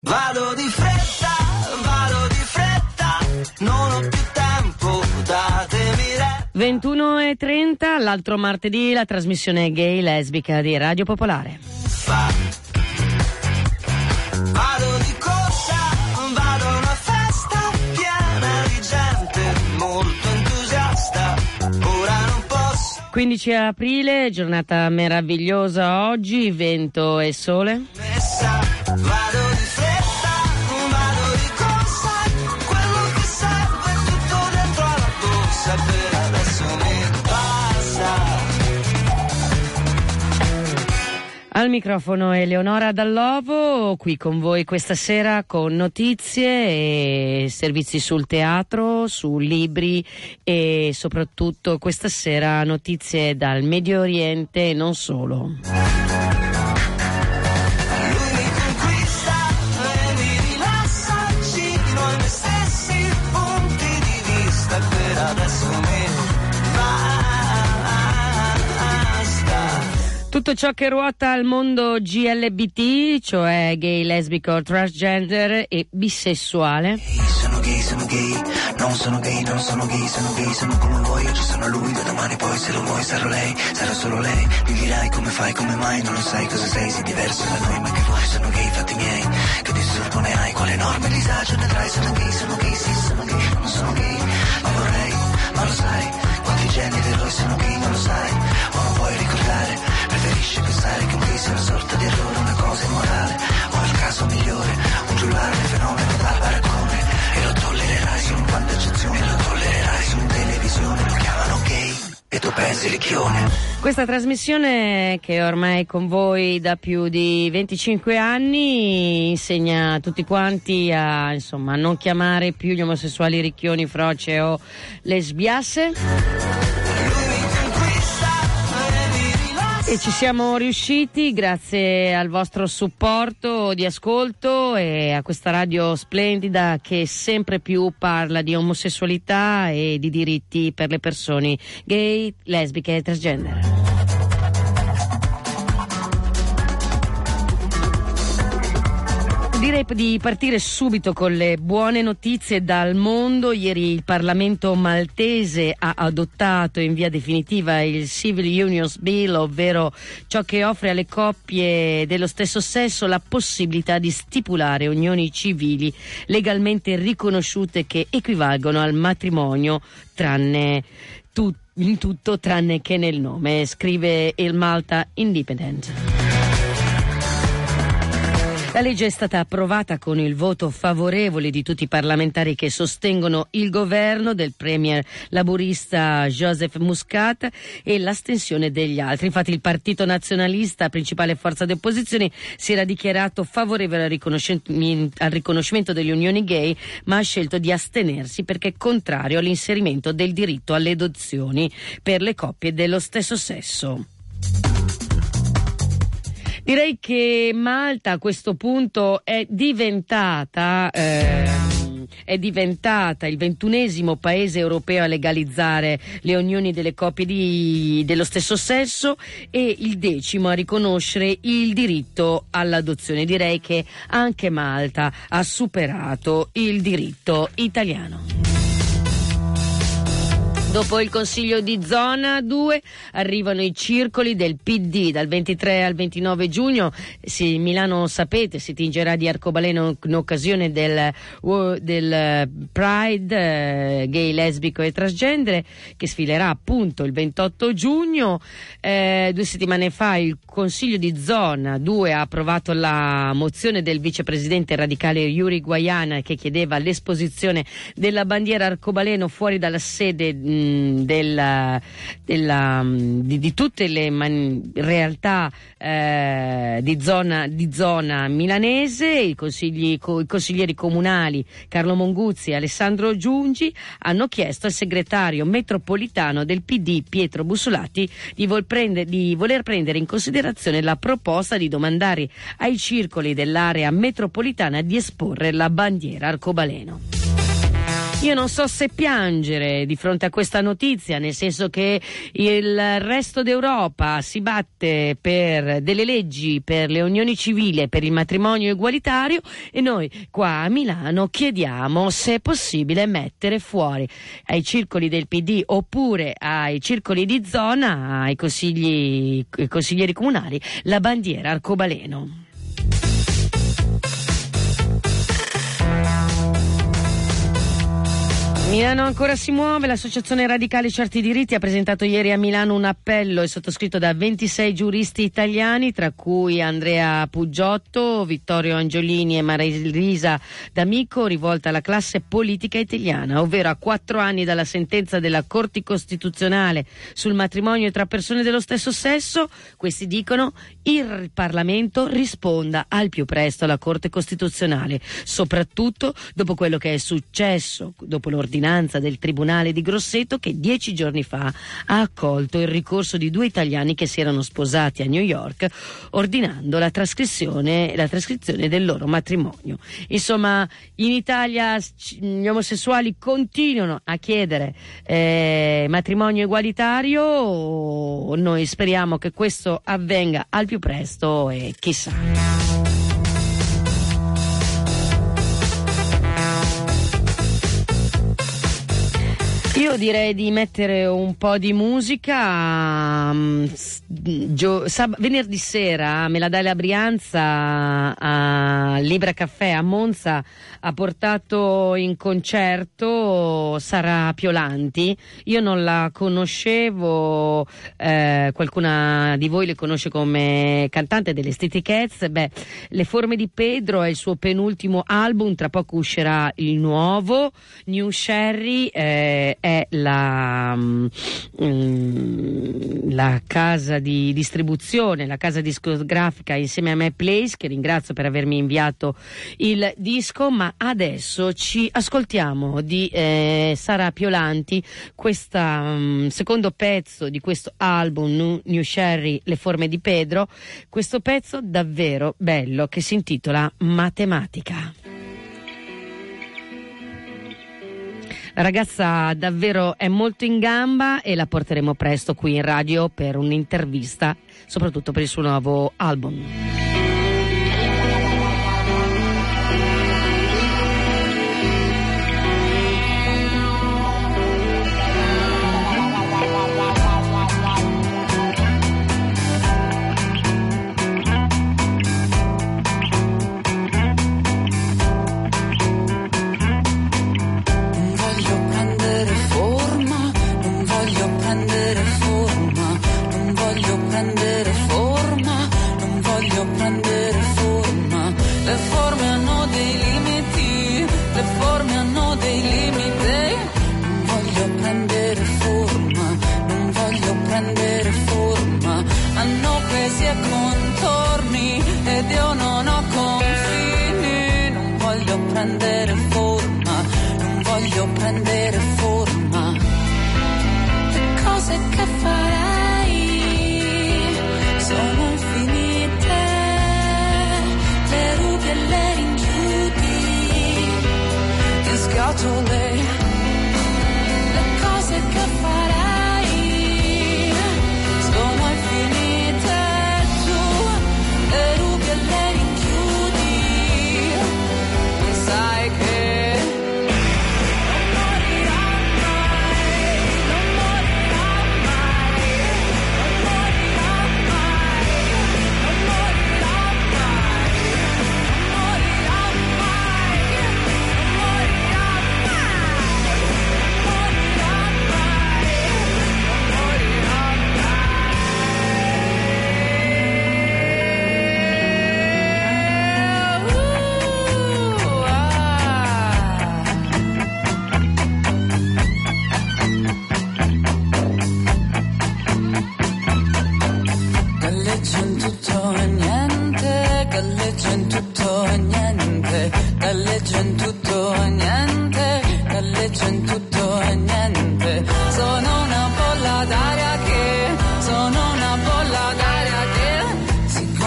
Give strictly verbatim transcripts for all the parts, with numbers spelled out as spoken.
Vado di fretta, vado di fretta, non ho più tempo, datemi re. ventuno e trenta, l'altro martedì, la trasmissione gay lesbica di Radio Popolare. Va. Vado di corsa, vado a una festa piena di gente molto entusiasta, ora non posso. quindici aprile, giornata meravigliosa oggi, vento e sole. Messa, vado di fretta, vado di corsa, quello che serve è tutto dentro alla borsa, per adesso mi basta. Al microfono Eleonora Dallovo, qui con voi questa sera con notizie e servizi sul teatro, su libri e soprattutto questa sera notizie dal Medio Oriente e non solo. Tutto ciò che ruota al mondo G L B T, cioè gay, lesbico, transgender e bisessuale. Sono gay, sono gay, non sono gay, non sono gay, sono gay, sono come vuoi, oggi sono lui, da domani poi se lo vuoi sarò lei, sarò solo lei, mi dirai come fai, come mai, non lo sai cosa sei, sei diverso da noi, ma che vuoi, sono gay, fatti miei, che disturbo ne hai, quale enorme disagio ne trai, sono gay, sono gay, sì, sono gay, non sono gay, ma vorrei, ma lo sai, quanti geni d'eroi sono gay, non lo sai, o non vuoi ricordare, preferisci pensare che un gay sia una sorta di errore, una cosa immorale, o il caso migliore, un giullare, un fenomeno dal baraccone, e lo tollererai, sono quante eccezioni, lo tollererai su televisione, lo chiamano gay, e tu pensi ricchione. Questa trasmissione, che è ormai con voi da più di venticinque anni, insegna a tutti quanti a, insomma, non chiamare più gli omosessuali ricchioni, froce o lesbiasse. E ci siamo riusciti grazie al vostro supporto di ascolto e a questa radio splendida che sempre più parla di omosessualità e di diritti per le persone gay, lesbiche e transgender. Direi di partire subito con le buone notizie dal mondo. Ieri il Parlamento maltese ha adottato in via definitiva il Civil Unions Bill, ovvero ciò che offre alle coppie dello stesso sesso la possibilità di stipulare unioni civili legalmente riconosciute che equivalgono al matrimonio, tranne tu, in tutto tranne che nel nome, scrive il Malta Independent. La legge è stata approvata con il voto favorevole di tutti i parlamentari che sostengono il governo del premier laburista Joseph Muscat e l'astensione degli altri. Infatti il Partito Nazionalista, principale forza di opposizione, si era dichiarato favorevole al riconoscimento, al riconoscimento delle unioni gay, ma ha scelto di astenersi perché è contrario all'inserimento del diritto alle adozioni per le coppie dello stesso sesso. Direi che Malta a questo punto è diventata eh, è diventata il ventunesimo paese europeo a legalizzare le unioni delle coppie di, dello stesso sesso e il decimo a riconoscere il diritto all'adozione. Direi che anche Malta ha superato il diritto italiano. Dopo il Consiglio di Zona due arrivano i circoli del P D. Dal ventitré al ventinove giugno si, Milano, sapete, si tingerà di arcobaleno in occasione del, del Pride eh, gay, lesbico e transgender, che sfilerà appunto il ventotto giugno. Eh, due settimane fa il Consiglio di Zona due ha approvato la mozione del vicepresidente radicale Yuri Guaiana che chiedeva l'esposizione della bandiera arcobaleno fuori dalla sede mh, Della, della, di, di tutte le man, realtà eh, di, zona, di zona milanese. I, consigli, co, i consiglieri comunali Carlo Monguzzi e Alessandro Giungi hanno chiesto al segretario metropolitano del P D Pietro Bussolati di, vol prende, di voler prendere in considerazione la proposta di domandare ai circoli dell'area metropolitana di esporre la bandiera arcobaleno. Io non so se piangere di fronte a questa notizia, nel senso che il resto d'Europa si batte per delle leggi, per le unioni civili e per il matrimonio egualitario, e noi qua a Milano chiediamo se è possibile mettere fuori ai circoli del P D oppure ai circoli di zona, ai consigli, ai consiglieri comunali, la bandiera arcobaleno. Milano ancora si muove. L'associazione Radicali Certi Diritti ha presentato ieri a Milano un appello, è sottoscritto da ventisei giuristi italiani, tra cui Andrea Puggiotto, Vittorio Angiolini e Maria-Elisa D'Amico, rivolta alla classe politica italiana, ovvero a quattro anni dalla sentenza della Corte Costituzionale sul matrimonio tra persone dello stesso sesso. Questi dicono: il Parlamento risponda al più presto alla Corte Costituzionale, soprattutto dopo quello che è successo, dopo l'ordinanza del Tribunale di Grosseto che dieci giorni fa ha accolto il ricorso di due italiani che si erano sposati a New York, ordinando la trascrizione, la trascrizione del loro matrimonio. Insomma, in Italia gli omosessuali continuano a chiedere eh, matrimonio egualitario. Noi speriamo che questo avvenga al più presto e chissà. Io direi di mettere un po' di musica. Gio, sab- venerdì sera Meladale Brianza a Libra Caffè a Monza ha portato in concerto Sara Piolanti. Io non la conoscevo, eh, qualcuna di voi le conosce come cantante delle Stiti Cats. Beh, Le Forme di Pedro è il suo penultimo album, tra poco uscirà il nuovo. New Sherry eh, è la, mm, la casa di distribuzione, la casa discografica insieme a Me Place, che ringrazio per avermi inviato il disco. Ma adesso ci ascoltiamo di eh, Sara Piolanti, questo um, secondo pezzo di questo album New, New Sherry, Le Forme di Pedro, questo pezzo davvero bello che si intitola Matematica. La ragazza davvero è molto in gamba e la porteremo presto qui in radio per un'intervista, soprattutto per il suo nuovo album.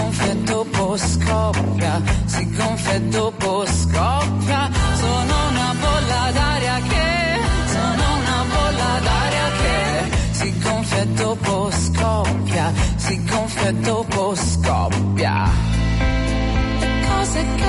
Si gonfia e dopo scoppia, sono una una bolla d'aria che, sono una bolla d'aria che si gonfia e dopo scoppia, si gonfia e dopo scoppia. Le cose che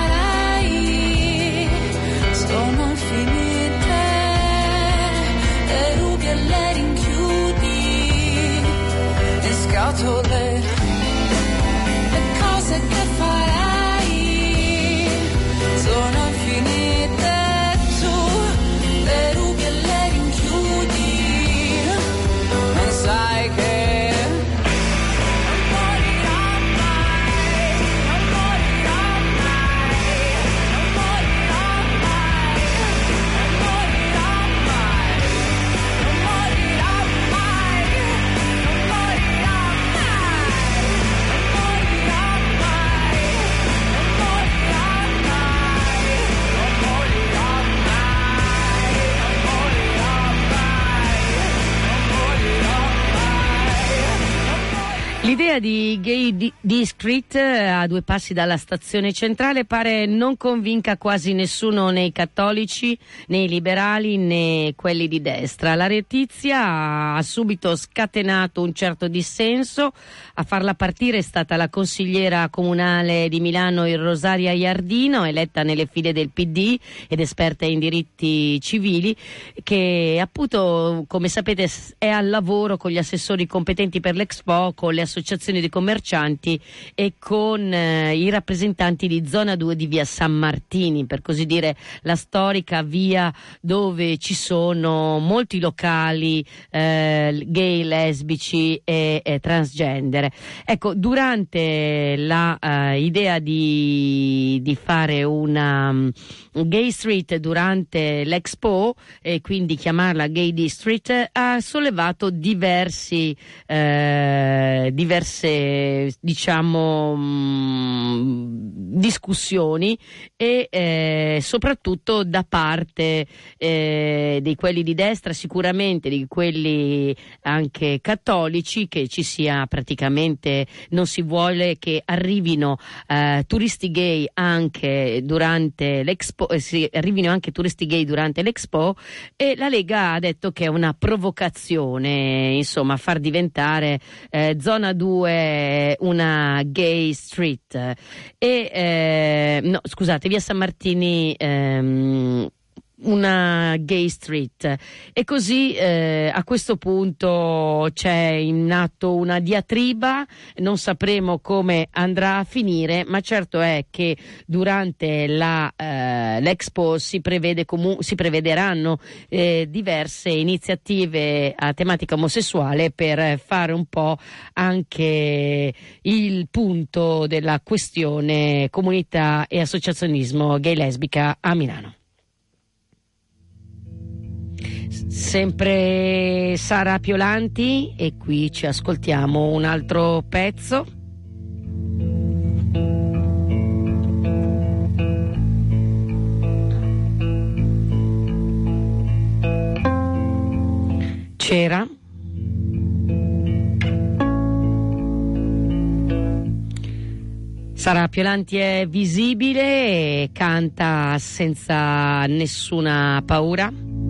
farai sono infinite, le rughe le rinchiudi in scatole. Le cose che farai sono infinite, tu le rughe le rinchiudi, non sai che L'idea di Gay District a due passi dalla stazione centrale pare non convinca quasi nessuno, né i cattolici, né i liberali, né quelli di destra. La retizia ha subito scatenato un certo dissenso. A farla partire è stata la consigliera comunale di Milano Rosaria Iardino, eletta nelle file del P D ed esperta in diritti civili, che appunto, come sapete, è al lavoro con gli assessori competenti per l'Expo, con le associazioni dei commercianti e con eh, i rappresentanti di zona due di via San Martini, per così dire la storica via dove ci sono molti locali eh, gay, lesbici e, e transgender. Ecco, durante la uh, idea di, di fare una um, Gay Street durante l'Expo e quindi chiamarla Gay District, ha sollevato diversi eh, diverse diciamo mh, discussioni e eh, soprattutto da parte eh, di quelli di destra, sicuramente di quelli anche cattolici, che ci sia praticamente, non si vuole che arrivino eh, turisti gay anche durante l'Expo, eh, sì, arrivino anche turisti gay durante l'Expo, e la Lega ha detto che è una provocazione, insomma, far diventare eh, zona due una gay street. E eh, no, scusate, via San Martini ehm, una gay street, e così eh, a questo punto c'è in atto una diatriba, non sapremo come andrà a finire, ma certo è che durante la, eh, l'Expo si prevede comu- si prevederanno eh, diverse iniziative a tematica omosessuale per fare un po' anche il punto della questione comunità e associazionismo gay lesbica a Milano. Sempre Sara Piolanti, e qui ci ascoltiamo un altro pezzo. C'era Sara Piolanti è visibile e canta senza nessuna paura.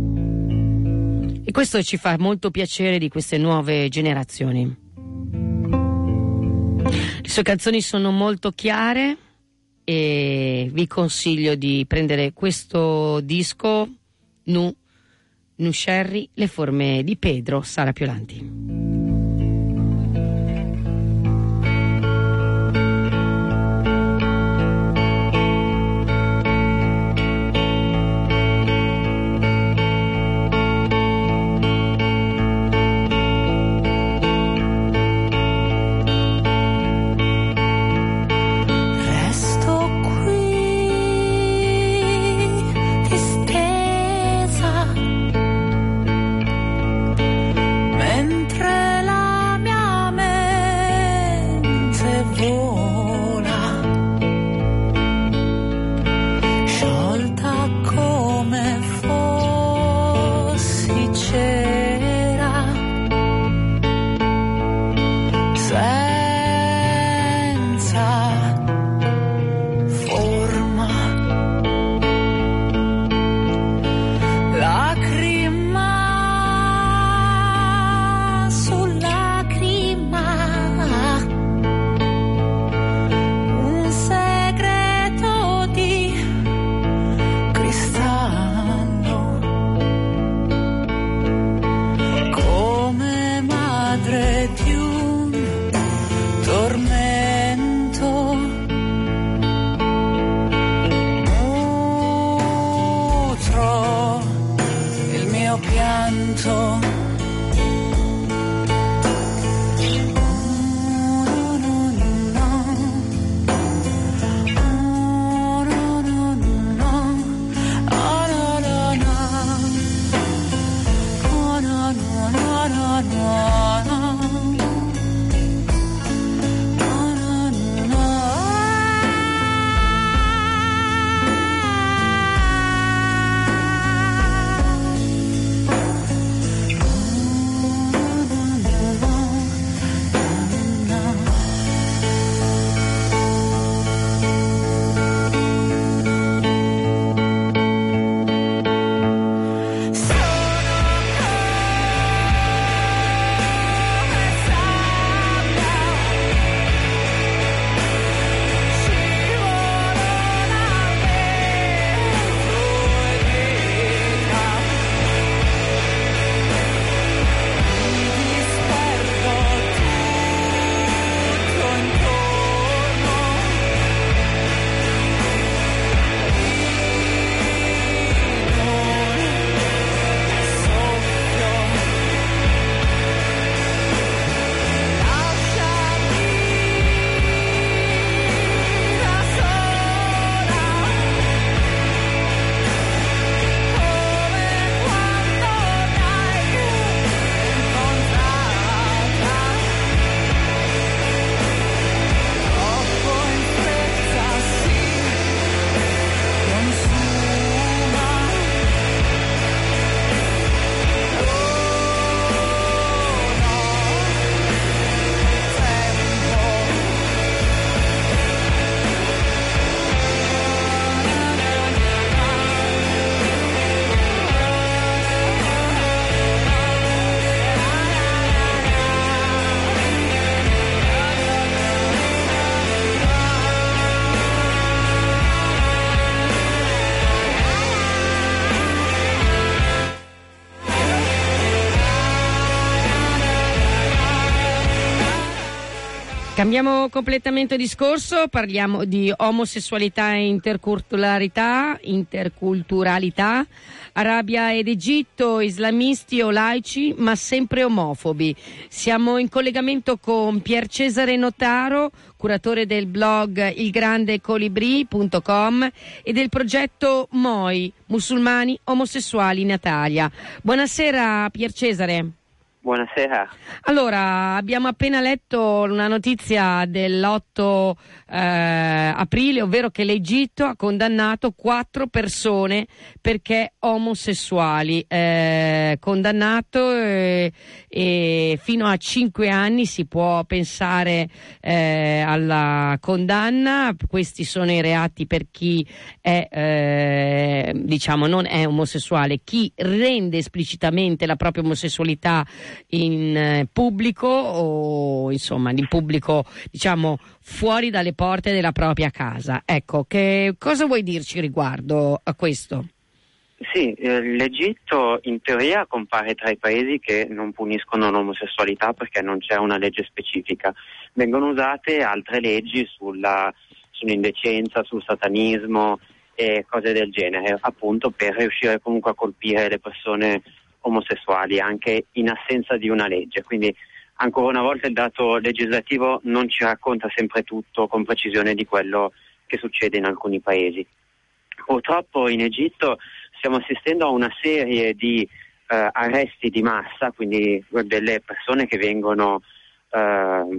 E questo ci fa molto piacere di queste nuove generazioni. Le sue canzoni sono molto chiare e vi consiglio di prendere questo disco, Nu, Nu Sherry, le forme di Pedro, Sara Piolanti. Mentre Cambiamo completamente discorso, parliamo di omosessualità e interculturalità, interculturalità, Arabia ed Egitto, islamisti o laici, ma sempre omofobi. Siamo in collegamento con Pier Cesare Notaro, curatore del blog il grande colibri punto com e del progetto M O I, Musulmani Omosessuali in Italia. Buonasera Pier Cesare. Buonasera. Allora, abbiamo appena letto una notizia dell'otto eh, aprile, ovvero che l'Egitto ha condannato quattro persone perché omosessuali, eh, condannato eh, e fino a cinque anni si può pensare eh, alla condanna. Questi sono i reati per chi è, eh, diciamo, non è omosessuale, chi rende esplicitamente la propria omosessualità in eh, pubblico o insomma in pubblico, diciamo, fuori dalle porte della propria casa. Ecco, che cosa vuoi dirci riguardo a questo? Sì, eh, l'Egitto in teoria compare tra i paesi che non puniscono l'omosessualità perché non c'è una legge specifica. Vengono usate altre leggi sulla, sull'indecenza, sul satanismo e cose del genere, appunto per riuscire comunque a colpire le persone omosessuali anche in assenza di una legge. Quindi ancora una volta il dato legislativo non ci racconta sempre tutto con precisione di quello che succede in alcuni paesi. Purtroppo in Egitto stiamo assistendo a una serie di eh, arresti di massa, quindi delle persone che vengono eh,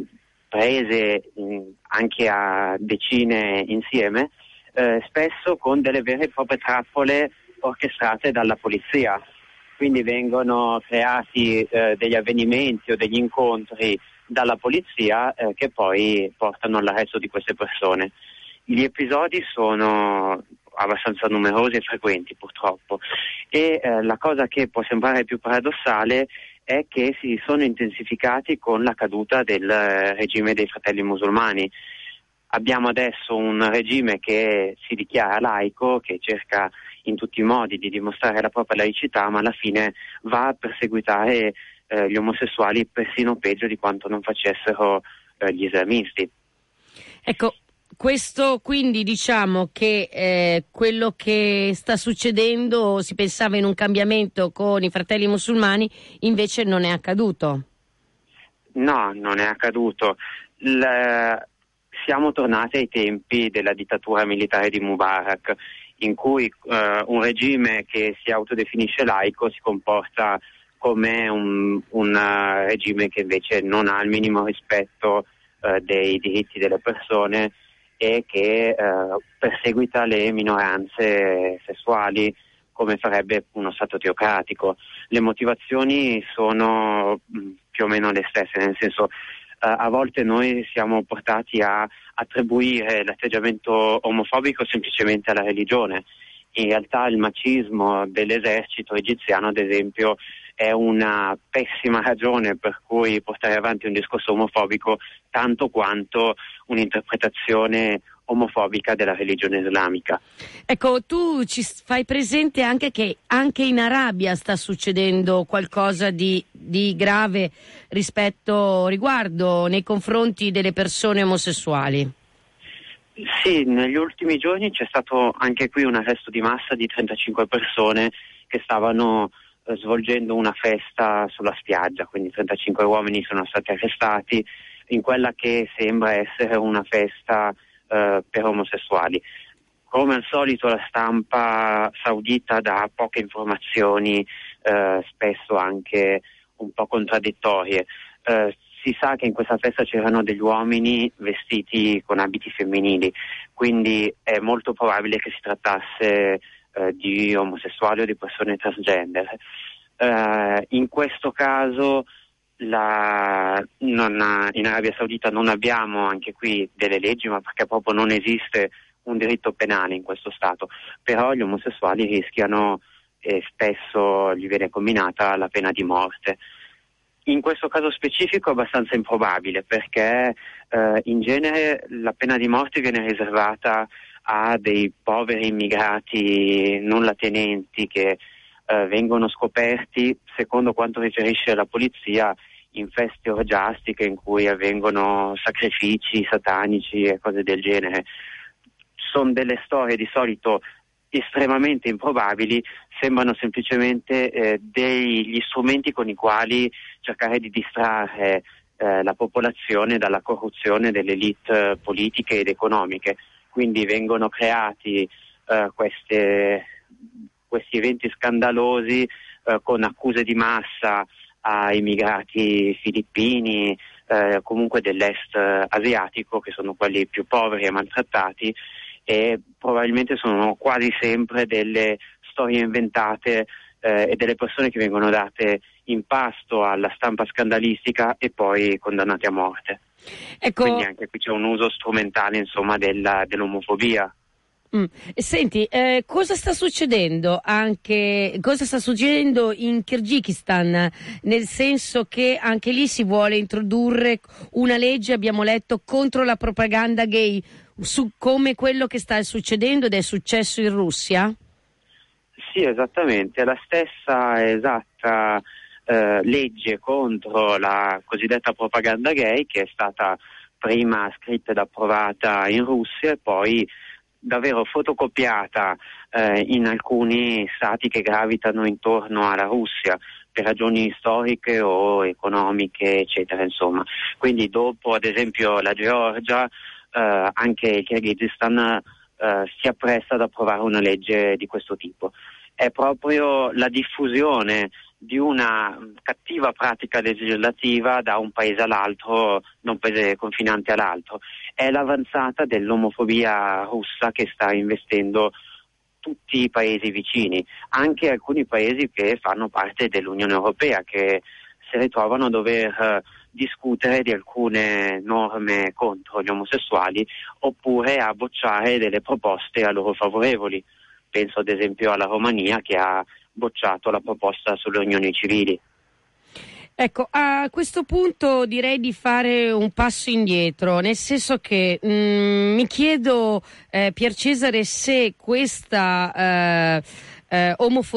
prese in, anche a decine insieme, eh, spesso con delle vere e proprie trappole orchestrate dalla polizia. Quindi vengono creati eh, degli avvenimenti o degli incontri dalla polizia eh, che poi portano all'arresto di queste persone. Gli episodi sono abbastanza numerosi e frequenti purtroppo e eh, la cosa che può sembrare più paradossale è che si sono intensificati con la caduta del eh, regime dei Fratelli Musulmani. Abbiamo adesso un regime che si dichiara laico, che cerca in tutti i modi di dimostrare la propria laicità, ma alla fine va a perseguitare eh, gli omosessuali persino peggio di quanto non facessero eh, gli islamisti. Ecco, questo quindi diciamo che eh, quello che sta succedendo, si pensava in un cambiamento con i Fratelli Musulmani, invece non è accaduto. No, non è accaduto. L- siamo tornati ai tempi della dittatura militare di Mubarak, in cui eh, un regime che si autodefinisce laico si comporta come un, un uh, regime che invece non ha il minimo rispetto uh, dei diritti delle persone e che uh, perseguita le minoranze sessuali come farebbe uno stato teocratico. Le motivazioni sono mh, più o meno le stesse, nel senso Uh, a volte noi siamo portati a attribuire l'atteggiamento omofobico semplicemente alla religione. In realtà il macismo dell'esercito egiziano, ad esempio, è una pessima ragione per cui portare avanti un discorso omofobico tanto quanto un'interpretazione omofobica della religione islamica. Ecco, tu ci fai presente anche che anche in Arabia sta succedendo qualcosa di, di grave rispetto, riguardo nei confronti delle persone omosessuali. Sì, negli ultimi giorni c'è stato anche qui un arresto di massa di trentacinque persone che stavano eh, svolgendo una festa sulla spiaggia, quindi trentacinque uomini sono stati arrestati in quella che sembra essere una festa Uh, per omosessuali. Come al solito la stampa saudita dà poche informazioni, uh, spesso anche un po' contraddittorie. Uh, si sa che in questa festa c'erano degli uomini vestiti con abiti femminili, quindi è molto probabile che si trattasse uh, di omosessuali o di persone transgender. Uh, in questo caso La, non, in Arabia Saudita non abbiamo anche qui delle leggi, ma perché proprio non esiste un diritto penale in questo stato, però gli omosessuali rischiano e spesso gli viene comminata la pena di morte. In questo caso specifico è abbastanza improbabile perché eh, in genere la pena di morte viene riservata a dei poveri immigrati nullatenenti che Uh, vengono scoperti, secondo quanto riferisce la polizia, in feste orgiastiche in cui avvengono sacrifici satanici e cose del genere. Sono delle storie di solito estremamente improbabili, sembrano semplicemente eh, degli strumenti con i quali cercare di distrarre eh, la popolazione dalla corruzione delle elite politiche ed economiche. Quindi vengono creati eh, queste, questi eventi scandalosi eh, con accuse di massa a immigrati filippini, eh, comunque dell'est asiatico, che sono quelli più poveri e maltrattati, e probabilmente sono quasi sempre delle storie inventate eh, e delle persone che vengono date in pasto alla stampa scandalistica e poi condannate a morte. Ecco. Quindi anche qui c'è un uso strumentale, insomma, della, dell'omofobia. Mm. Senti, eh, cosa sta succedendo anche cosa sta succedendo in Kirghizistan, nel senso che anche lì si vuole introdurre una legge, abbiamo letto, contro la propaganda gay, su come quello che sta succedendo ed è successo in Russia? Sì, esattamente, è la stessa esatta eh, legge contro la cosiddetta propaganda gay che è stata prima scritta ed approvata in Russia e poi davvero fotocopiata eh, in alcuni stati che gravitano intorno alla Russia per ragioni storiche o economiche, eccetera, insomma. Quindi dopo, ad esempio, la Georgia, eh, anche il Kirghizistan eh, si appresta ad approvare una legge di questo tipo. È proprio la diffusione di una cattiva pratica legislativa da un paese all'altro, da un paese confinante all'altro. È l'avanzata dell'omofobia russa che sta investendo tutti i paesi vicini, anche alcuni paesi che fanno parte dell'Unione Europea, che si ritrovano a dover eh, discutere di alcune norme contro gli omosessuali oppure a bocciare delle proposte a loro favorevoli. Penso ad esempio alla Romania, che ha bocciato la proposta sulle unioni civili. Ecco, a questo punto direi di fare un passo indietro, nel senso che mh, mi chiedo, eh, Pier Cesare, se questa eh, eh,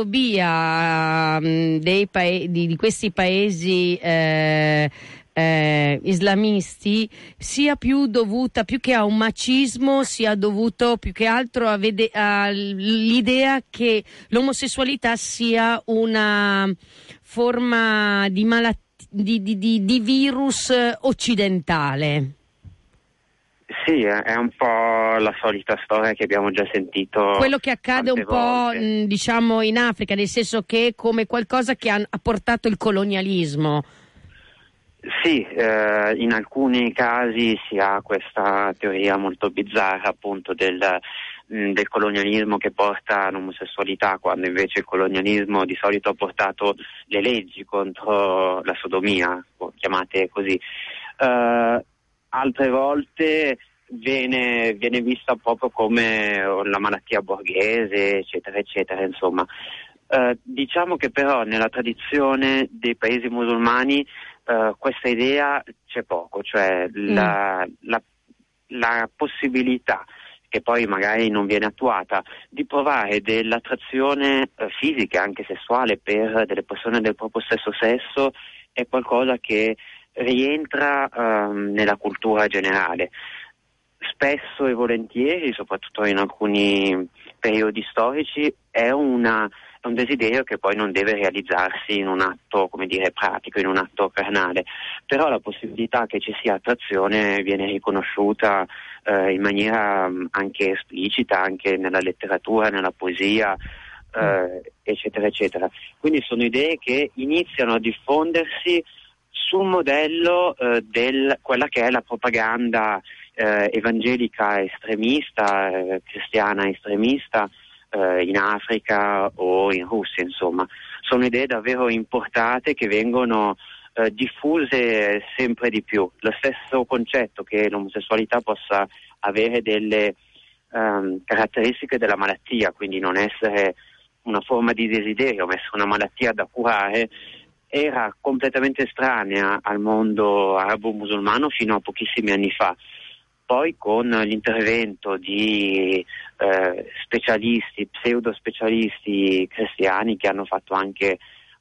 omofobia mh, dei pae- di, di questi paesi eh, eh, islamisti sia più dovuta, più che a un macismo, sia dovuto più che altro a vede- all'idea che l'omosessualità sia una forma di malattia, di, di, di, di virus occidentale. Sì, è un po' la solita storia che abbiamo già sentito. Quello che accade un po' volte. diciamo in Africa, nel senso che è come qualcosa che ha, ha portato il colonialismo. Sì, eh, in alcuni casi si ha questa teoria molto bizzarra appunto del, mh, del colonialismo che porta all'omosessualità, quando invece il colonialismo di solito ha portato le leggi contro la sodomia, chiamate così. Uh, altre volte viene, viene vista proprio come la malattia borghese, eccetera, eccetera, insomma. Uh, diciamo che però nella tradizione dei paesi musulmani Uh, questa idea c'è poco, cioè mm. la, la, la possibilità, che poi magari non viene attuata, di provare dell'attrazione uh, fisica, anche sessuale, per delle persone del proprio stesso sesso è qualcosa che rientra uh, nella cultura generale. Spesso e volentieri, soprattutto in alcuni periodi storici, è una È un desiderio che poi non deve realizzarsi in un atto, come dire, pratico, in un atto carnale, però la possibilità che ci sia attrazione viene riconosciuta eh, in maniera mh, anche esplicita, anche nella letteratura, nella poesia, eh, eccetera, eccetera. Quindi sono idee che iniziano a diffondersi sul modello eh, del quella che è la propaganda eh, evangelica estremista, eh, cristiana estremista, in Africa o in Russia, insomma. Sono idee davvero importate che vengono eh, diffuse sempre di più. Lo stesso concetto che l'omosessualità possa avere delle um, caratteristiche della malattia, quindi non essere una forma di desiderio, ma essere una malattia da curare, era completamente estranea al mondo arabo-musulmano fino a pochissimi anni fa. Poi con l'intervento di eh, specialisti, pseudo specialisti cristiani che hanno fatto anche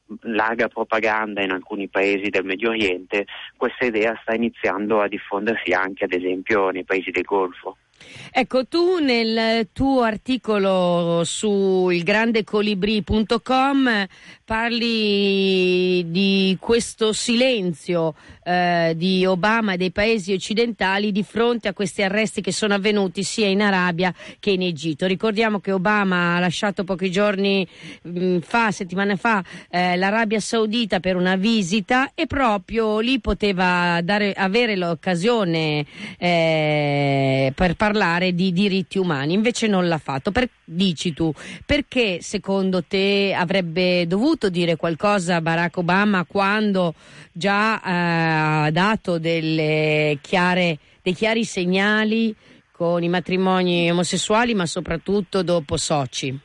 larga propaganda in alcuni paesi del Medio Oriente, questa idea sta iniziando a diffondersi anche ad esempio nei paesi del Golfo. Ecco, tu nel tuo articolo su il grande colibri punto com parli di questo silenzio eh, di Obama e dei paesi occidentali di fronte a questi arresti che sono avvenuti sia in Arabia che in Egitto. Ricordiamo che Obama ha lasciato pochi giorni mh, fa, settimane fa, eh, l'Arabia Saudita per una visita e proprio lì poteva dare, avere l'occasione eh, per parlare di diritti umani, invece non l'ha fatto. Per, dici tu, perché secondo te avrebbe dovuto dire qualcosa Barack Obama quando già ha eh, dato delle chiare, dei chiari segnali con i matrimoni omosessuali, ma soprattutto dopo Sochi?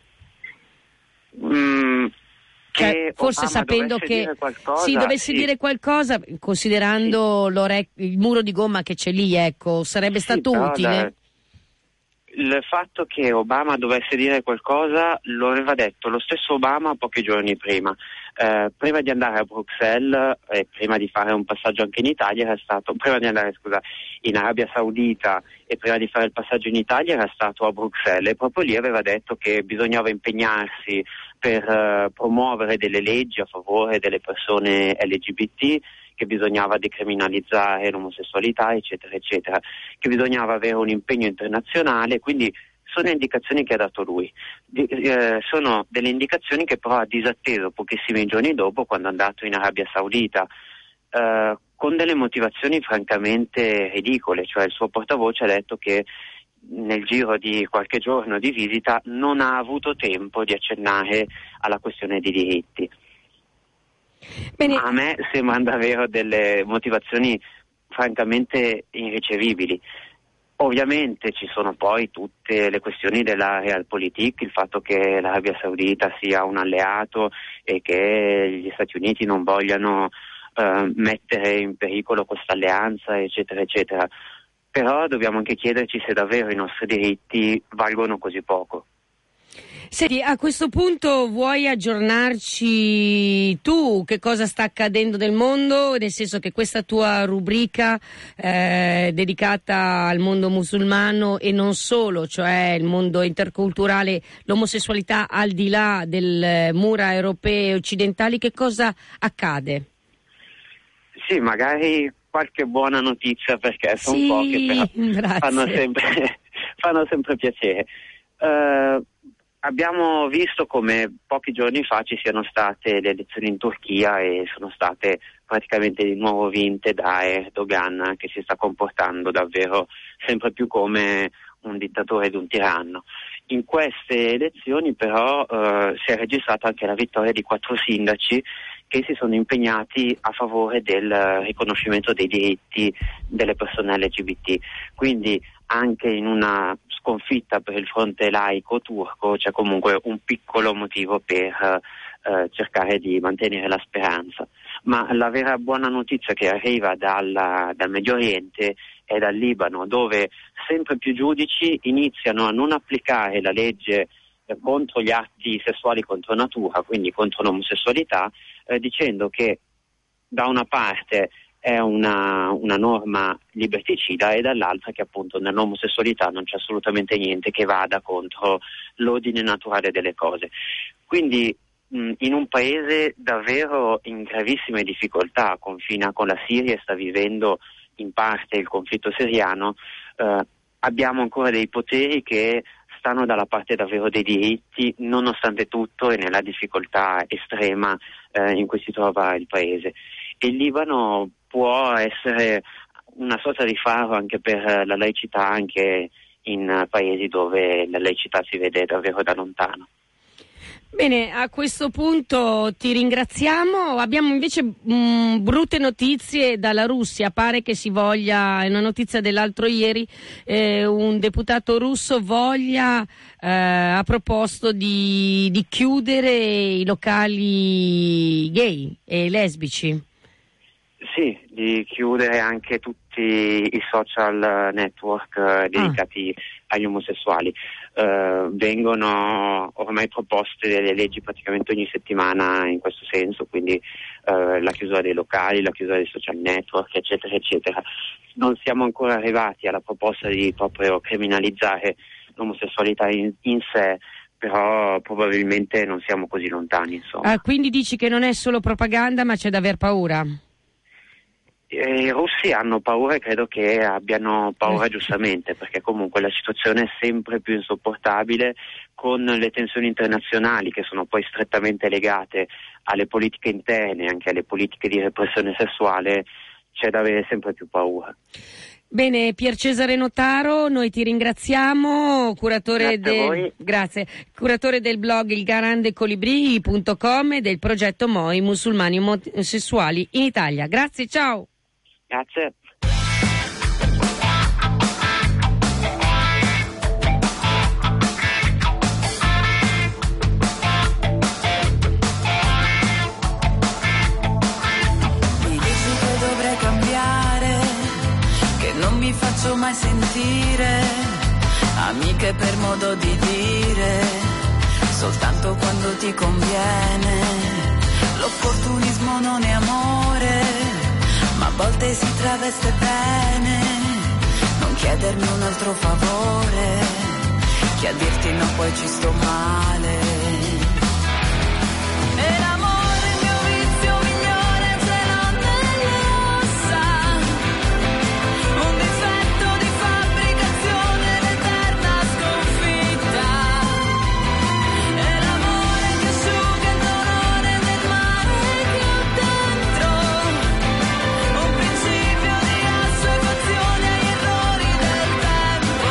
Mm, cioè, forse Obama sapendo che dire qualcosa, sì, dovesse sì. dire qualcosa, considerando sì. il muro di gomma che c'è lì, ecco, sarebbe sì, stato utile. Da... Il fatto che Obama dovesse dire qualcosa lo aveva detto lo stesso Obama pochi giorni prima. Eh, prima di andare a Bruxelles e prima di fare un passaggio anche in Italia era stato, prima di andare scusa, in Arabia Saudita e prima di fare il passaggio in Italia era stato a Bruxelles e proprio lì aveva detto che bisognava impegnarsi per uh, promuovere delle leggi a favore delle persone L G B T, che bisognava decriminalizzare l'omosessualità, eccetera, eccetera, che bisognava avere un impegno internazionale, quindi sono indicazioni che ha dato lui. Di, eh, sono delle indicazioni che però ha disatteso pochissimi giorni dopo quando è andato in Arabia Saudita, eh, con delle motivazioni francamente ridicole, cioè il suo portavoce ha detto che nel giro di qualche giorno di visita non ha avuto tempo di accennare alla questione dei diritti. Bene. A me sembrano davvero delle motivazioni francamente irricevibili. Ovviamente ci sono poi tutte le questioni della realpolitik, il fatto che l'Arabia Saudita sia un alleato e che gli Stati Uniti non vogliano eh, mettere in pericolo questa alleanza, eccetera, eccetera. Però dobbiamo anche chiederci se davvero i nostri diritti valgono così poco. Senti, a questo punto vuoi aggiornarci tu che cosa sta accadendo nel mondo, nel senso che questa tua rubrica eh, dedicata al mondo musulmano e non solo, cioè il mondo interculturale, l'omosessualità al di là delle mura europee e occidentali, che cosa accade? Sì, magari qualche buona notizia, perché sono sì, poche, però grazie. fanno sempre, fanno sempre piacere. Uh, Abbiamo visto come pochi giorni fa ci siano state le elezioni in Turchia e sono state praticamente di nuovo vinte da Erdogan, che si sta comportando davvero sempre più come un dittatore ed un tiranno. In queste elezioni però eh, si è registrata anche la vittoria di quattro sindaci che si sono impegnati a favore del riconoscimento dei diritti delle persone L G B T. Quindi anche in una sconfitta per il fronte laico turco c'è comunque un piccolo motivo per eh, cercare di mantenere la speranza. Ma la vera buona notizia che arriva dalla, dal Medio Oriente è dal Libano, dove sempre più giudici iniziano a non applicare la legge eh, contro gli atti sessuali contro natura, quindi contro l'omosessualità, eh, dicendo che da una parte è una, una norma liberticida e dall'altra che appunto nell'omosessualità non c'è assolutamente niente che vada contro l'ordine naturale delle cose. Quindi mh, in un paese davvero in gravissime difficoltà, confina con la Siria e sta vivendo in parte il conflitto siriano, eh, abbiamo ancora dei poteri che stanno dalla parte davvero dei diritti, nonostante tutto e nella difficoltà estrema eh, in cui si trova il paese. E il Libano può essere una sorta di faro anche per la laicità, anche in paesi dove la laicità si vede davvero da lontano. Bene, a questo punto ti ringraziamo. Abbiamo invece mh, brutte notizie dalla Russia. Pare che si voglia, è una notizia dell'altro ieri, eh, un deputato russo voglia, eh, ha proposto di, di chiudere i locali gay e lesbici. Sì, di chiudere anche tutti i social network eh, dedicati ah. agli omosessuali. eh, vengono ormai proposte delle leggi praticamente ogni settimana in questo senso, quindi eh, la chiusura dei locali, la chiusura dei social network, eccetera, eccetera. Non siamo ancora arrivati alla proposta di proprio criminalizzare l'omosessualità in, in sé, però probabilmente non siamo così lontani, insomma. Ah, quindi dici che non è solo propaganda, ma c'è da aver paura? I russi hanno paura e credo che abbiano paura giustamente, perché comunque la situazione è sempre più insopportabile, con le tensioni internazionali che sono poi strettamente legate alle politiche interne e anche alle politiche di repressione sessuale. C'è da avere sempre più paura. Bene, Pier Cesare Notaro, noi ti ringraziamo, curatore, de... Grazie. curatore del blog il grande colibri punto com e del progetto M O I Musulmani Omosessuali in Italia. Grazie, ciao. Grazie. Mi dici che dovrei cambiare, che non mi faccio mai sentire amiche per modo di dire, soltanto quando ti conviene. L'opportunismo non è amore, ma a volte si traveste bene. Non chiedermi un altro favore, che a dirti no poi ci sto male. E l'amore è il mio vizio migliore, ce l'ho nelle ossa, un difetto di fabbricazione, l'eterna sconfitta. E l'amore che asciuga il dolore del mare che ho dentro, un principio di assuefazione agli errori del tempo.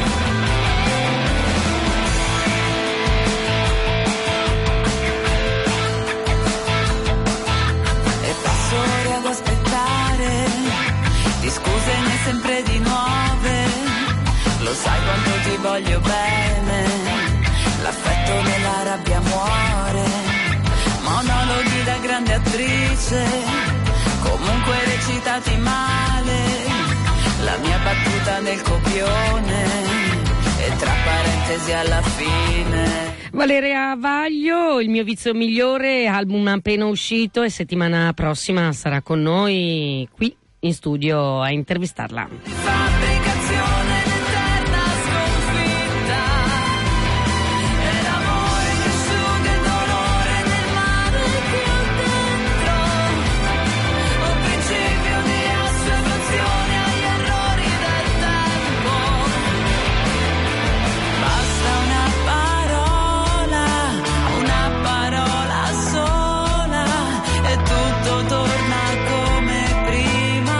E passo ore ad aspettare, di scuse ne sempre di nuove. Lo sai quanto ti voglio bene, l'affetto nella rabbia muore. Monologhi da grande attrice, comunque recitati male. La mia battuta nel copione, e tra parentesi alla fine. Valeria Vaglio, Il mio vizio migliore, album appena uscito, e settimana prossima sarà con noi qui in studio a intervistarla. Fabbricazione, l'eterna sconfitta. E l'amore che asciuga il dolore nel mare che ho dentro, un principio di assuefazione agli errori del tempo. Basta una parola, una parola sola, e tutto torna come prima.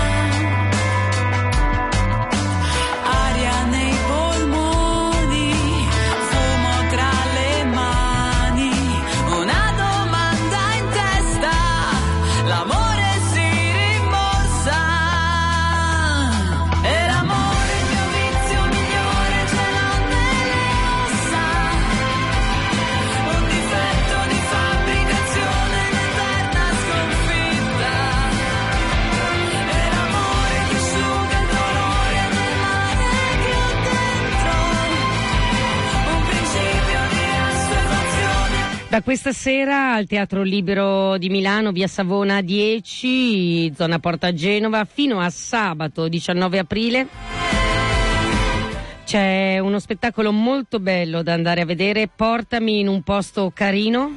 Aria nei polmoni, fumo tra le mani, una domanda in testa, l'amore si rimborsa. E l'amore è il mio vizio migliore, ce l'ho nelle ossa, un difetto di fabbricazione, l'eterna sconfitta. E l'amore che asciuga il dolore nel mare che ho dentro, un principio di assuefazione. Da questa sera al Teatro Libero di Milano, via Savona dieci, zona Porta Genova, fino a sabato diciannove aprile. C'è uno spettacolo molto bello da andare a vedere, Portami in un posto carino.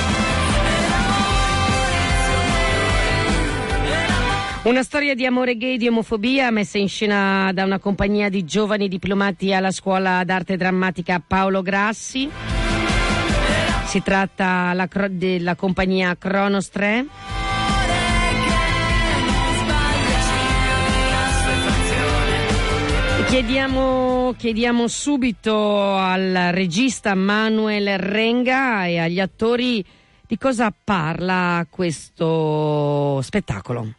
Una storia di amore gay e di omofobia messa in scena da una compagnia di giovani diplomati alla scuola d'arte drammatica Paolo Grassi. Si tratta la cro- della compagnia Kronos tre. Chiediamo, chiediamo subito al regista Manuel Renga e agli attori di cosa parla questo spettacolo.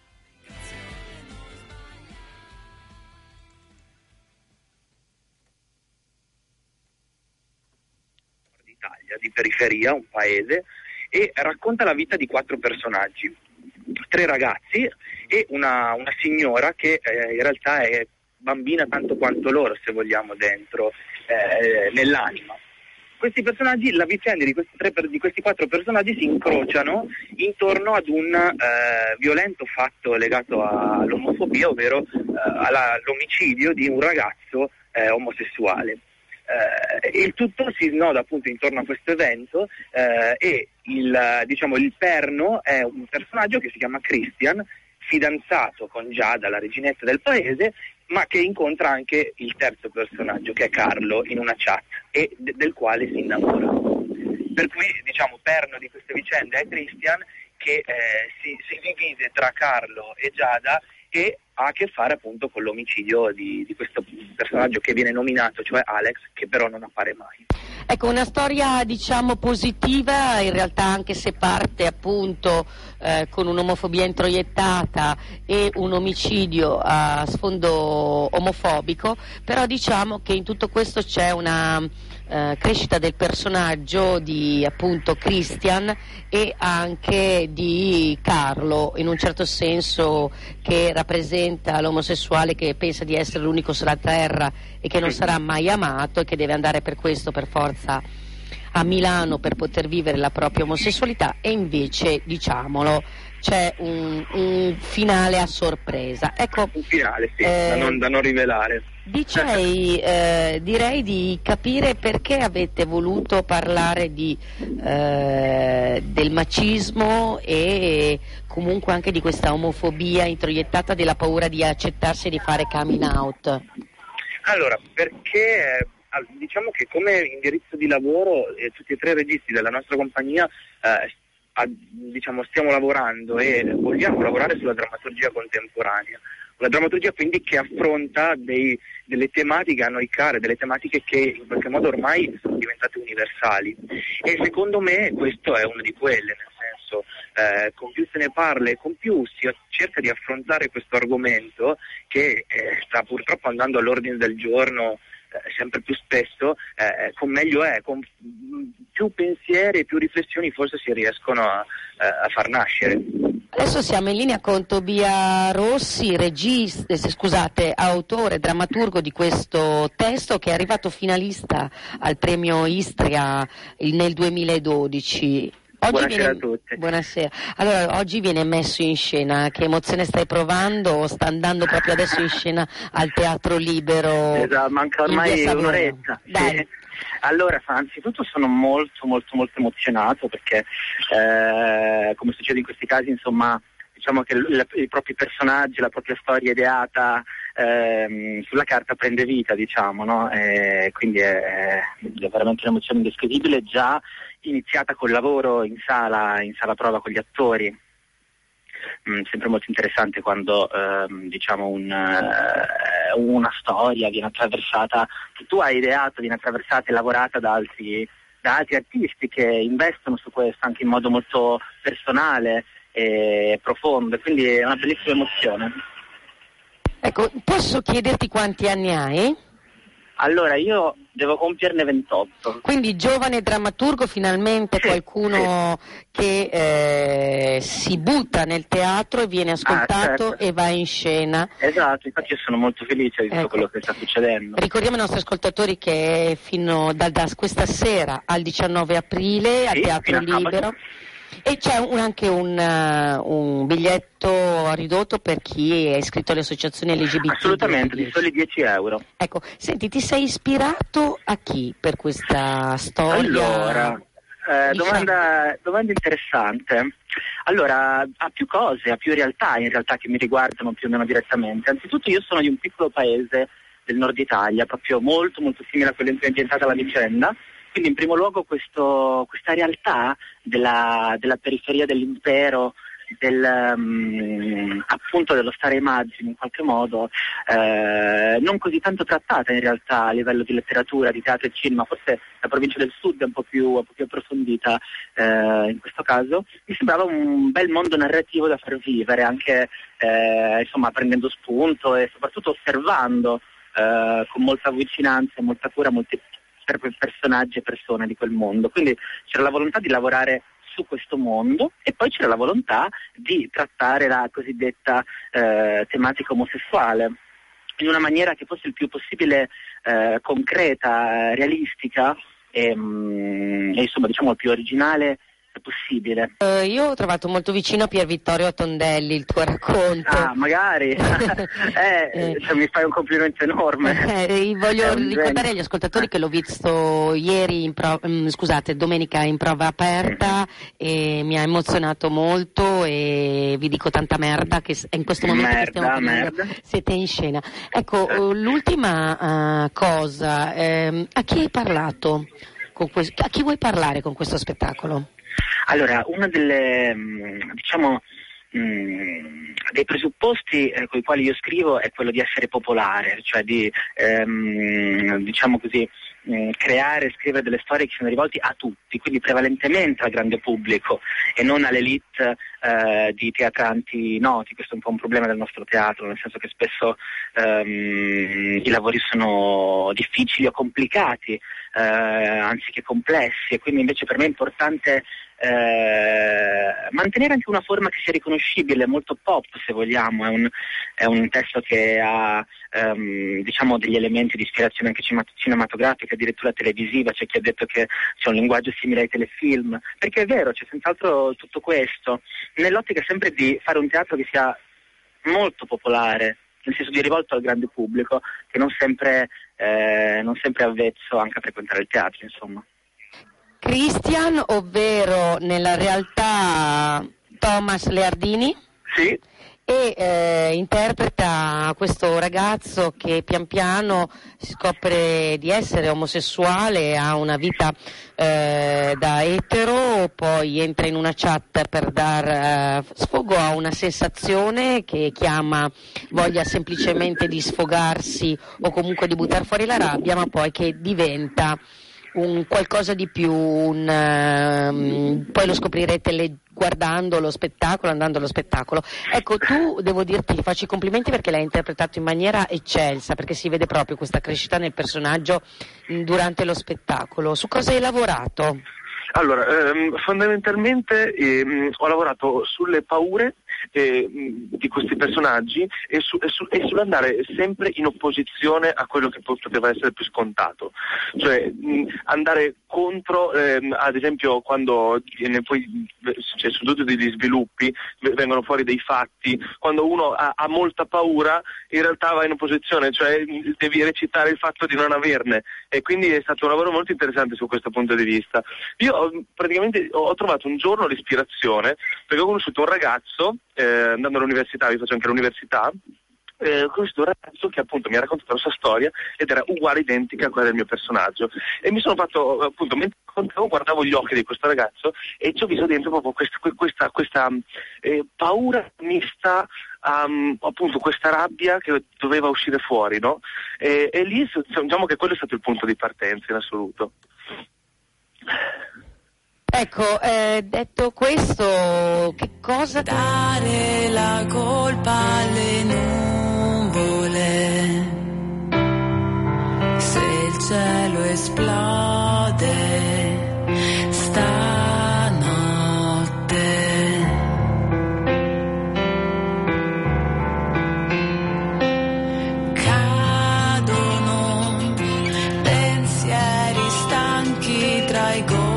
D'Italia, di periferia, un paese, e racconta la vita di quattro personaggi, tre ragazzi e una, una signora che eh, in realtà è bambina tanto quanto loro, se vogliamo, dentro eh, nell'anima. Questi personaggi, la vicenda di questi, tre, di questi quattro personaggi si incrociano intorno ad un eh, violento fatto legato all'omofobia, ovvero eh, alla, all'omicidio di un ragazzo eh, omosessuale. Eh, il tutto si snoda appunto intorno a questo evento eh, e il, diciamo, il perno è un personaggio che si chiama Christian, fidanzato con Giada, la reginetta del paese, ma che incontra anche il terzo personaggio, che è Carlo, in una chat, e de- del quale si innamora. Per cui, diciamo, perno di queste vicende è Christian, che eh, si, si divide tra Carlo e Giada e ha a che fare appunto con l'omicidio di, di questo personaggio che viene nominato, cioè Alex, che però non appare mai. Ecco, una storia diciamo positiva, in realtà, anche se parte appunto eh, con un'omofobia introiettata e un omicidio a sfondo omofobico, però diciamo che in tutto questo c'è una eh, crescita del personaggio di appunto Christian e anche di Carlo, in un certo senso, che rappresenta l'omosessuale che pensa di essere l'unico sulla terra e che non sarà mai amato e che deve andare per questo per forza a Milano per poter vivere la propria omosessualità, e invece, diciamolo, c'è un, un finale a sorpresa. Ecco, un finale, sì, eh, da, non, da non rivelare. Dicei, eh, direi di capire perché avete voluto parlare di, eh, del macismo e comunque anche di questa omofobia introiettata, della paura di accettarsi e di fare coming out. Allora, perché diciamo che come indirizzo di lavoro eh, tutti e tre i registi della nostra compagnia eh, a, diciamo, stiamo lavorando e vogliamo lavorare sulla drammaturgia contemporanea. Una drammaturgia quindi che affronta dei, delle tematiche a noi care, delle tematiche che in qualche modo ormai sono diventate universali, e secondo me questo è una di quelle, nel senso eh, con più se ne parla e con più si cerca di affrontare questo argomento che eh, sta purtroppo andando all'ordine del giorno eh, sempre più spesso, eh, con meglio è, con più pensieri e più riflessioni forse si riescono a, a far nascere. Adesso siamo in linea con Tobia Rossi, regista, scusate, autore, drammaturgo di questo testo, che è arrivato finalista al premio Istria nel duemiladodici. Oggi Buonasera viene... a tutti. Buonasera. Allora, oggi viene messo in scena. Che emozione stai provando? Sta andando proprio adesso in scena al Teatro Libero? Esatto, manca ormai un'oretta. Dai. Sì. Allora, anzitutto sono molto molto molto emozionato perché eh, come succede in questi casi, insomma, diciamo che l- i propri personaggi, la propria storia ideata ehm, sulla carta prende vita, diciamo, no? E quindi è, è veramente un'emozione indescrivibile, già iniziata col lavoro in sala, in sala prova con gli attori. Mm, sempre molto interessante quando ehm, diciamo un, uh, una storia viene attraversata, che tu hai ideato, viene attraversata e lavorata da altri, da altri artisti che investono su questo anche in modo molto personale e profondo, quindi è una bellissima emozione. Ecco, posso chiederti quanti anni hai? Allora, io devo compierne ventotto. Quindi giovane drammaturgo, finalmente sì, qualcuno sì. che eh, si butta nel teatro e viene ascoltato ah, certo. e va in scena. Esatto, infatti io sono molto felice di tutto ecco. quello che sta succedendo. Ricordiamo ai nostri ascoltatori che fino da, da questa sera al diciannove aprile al sì, Teatro Libero. E c'è un, anche un, uh, un biglietto ridotto per chi è iscritto alle associazioni L G B T. Assolutamente, di soli dieci euro. Ecco, senti, ti sei ispirato a chi per questa storia? Allora, eh, domanda, domanda interessante. Allora, a più cose, a più realtà in realtà che mi riguardano più o meno direttamente. Anzitutto io sono di un piccolo paese del nord Italia, proprio molto molto simile a quello in cui è ambientata la vicenda. Quindi in primo luogo questo, questa realtà della, della periferia dell'impero, del, um, appunto dello stare ai margini in qualche modo, eh, non così tanto trattata in realtà a livello di letteratura, di teatro e cinema, forse la provincia del sud è un po' più, un po' più approfondita eh, in questo caso, mi sembrava un bel mondo narrativo da far vivere, anche eh, insomma prendendo spunto e soprattutto osservando eh, con molta vicinanza e molta cura molti personaggi e persone di quel mondo. Quindi c'era la volontà di lavorare su questo mondo e poi c'era la volontà di trattare la cosiddetta eh, tematica omosessuale. in una maniera che fosse il più possibile eh, concreta, realistica e, mm, e insomma diciamo il più originale possibile. Uh, io ho trovato molto vicino a Pier Vittorio Tondelli il tuo racconto. Ah, magari. eh, eh. Cioè, mi fai un complimento enorme. Eh, voglio ricordare agli ascoltatori che l'ho visto ieri in pro- mh, scusate, domenica in prova aperta e mi ha emozionato molto e vi dico tanta merda che in questo momento merda, che stiamo parlando merda. siete in scena. Ecco, uh, l'ultima uh, cosa, ehm, a chi hai parlato? Con que- a chi vuoi parlare con questo spettacolo? Allora, una delle, diciamo, mh, dei presupposti eh, con i quali io scrivo è quello di essere popolare, cioè di, ehm, diciamo così, mh, creare e scrivere delle storie che siano rivolte a tutti, quindi prevalentemente al grande pubblico e non all'elite eh, di teatranti noti. Questo è un po' un problema del nostro teatro, nel senso che spesso ehm, i lavori sono difficili o complicati, eh, anziché complessi, e quindi invece per me è importante Eh, mantenere anche una forma che sia riconoscibile, molto pop se vogliamo. È un, è un testo che ha ehm, diciamo degli elementi di ispirazione anche cinematografica, addirittura televisiva. C'è chi ha detto che c'è un linguaggio simile ai telefilm, perché è vero, c'è senz'altro tutto questo, nell'ottica sempre di fare un teatro che sia molto popolare, nel senso di rivolto al grande pubblico, che non sempre, eh, non sempre è avvezzo anche a frequentare il teatro, insomma. Christian, ovvero nella realtà Thomas Leardini, sì. e eh, interpreta questo ragazzo che pian piano si scopre di essere omosessuale, ha una vita eh, da etero, poi entra in una chat per dar eh, sfogo a una sensazione che chiama voglia semplicemente di sfogarsi o comunque di buttare fuori la rabbia, ma poi che diventa un qualcosa di più, un, um, poi lo scoprirete le, guardando lo spettacolo, andando allo spettacolo. Ecco, tu devo dirti che faccio i complimenti perché l'hai interpretato in maniera eccelsa, perché si vede proprio questa crescita nel personaggio mh, durante lo spettacolo. Su cosa hai lavorato? Allora, ehm, fondamentalmente ehm, ho lavorato sulle paure eh, di questi personaggi e, su, e, su, e sull'andare sempre in opposizione a quello che poteva essere più scontato, cioè mh, andare contro, ehm, ad esempio quando viene poi cioè, su tutti degli sviluppi vengono fuori dei fatti, quando uno ha, ha molta paura in realtà va in opposizione, cioè devi recitare il fatto di non averne, e quindi è stato un lavoro molto interessante su questo punto di vista. Io praticamente ho trovato un giorno l'ispirazione perché ho conosciuto un ragazzo eh, andando all'università, io faccio anche l'università, eh, ho conosciuto un ragazzo che appunto mi ha raccontato la sua storia ed era uguale, identica a quella del mio personaggio, e mi sono fatto appunto, mentre raccontavo, guardavo gli occhi di questo ragazzo e ci ho visto dentro proprio questa, questa, questa eh, paura mista a um, appunto questa rabbia che doveva uscire fuori, no? E, e lì diciamo che quello è stato il punto di partenza in assoluto. Ecco, eh, detto questo, che cosa... Dare la colpa alle nuvole, se il cielo esplode stanotte, cadono pensieri stanchi tra i gomiti,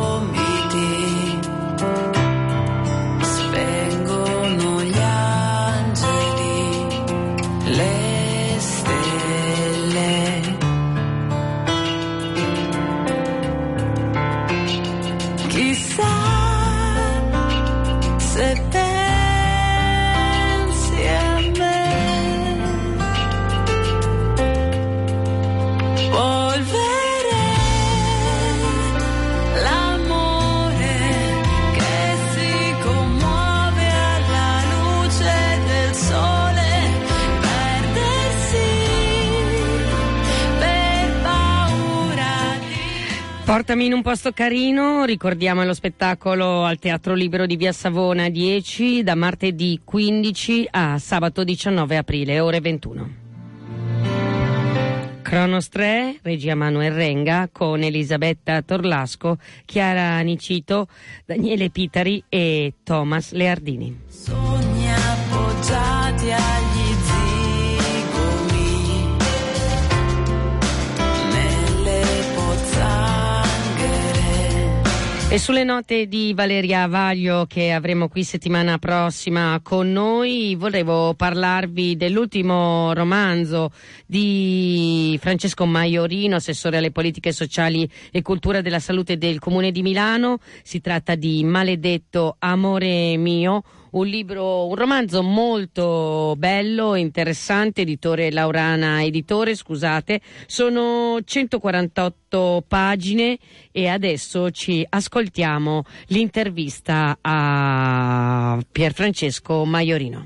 Portami in un posto carino, ricordiamo lo spettacolo al Teatro Libero di Via Savona dieci da martedì quindici a sabato diciannove aprile, ore ventuno. Cronos tre, regia Manuel Renga, con Elisabetta Torlasco, Chiara Nicito, Daniele Pitari e Thomas Leardini. Sogni appoggiati agli zigomi, E sulle note di Valeria Vaglio, che avremo qui settimana prossima con noi, volevo parlarvi dell'ultimo romanzo di Francesco Maiorino, assessore alle politiche sociali e cultura della salute del Comune di Milano. Si tratta di Maledetto amore mio, un libro, un romanzo molto bello, interessante, editore Laurana Editore, scusate. Sono centoquarantotto pagine e adesso ci ascoltiamo l'intervista a Pierfrancesco Maiorino.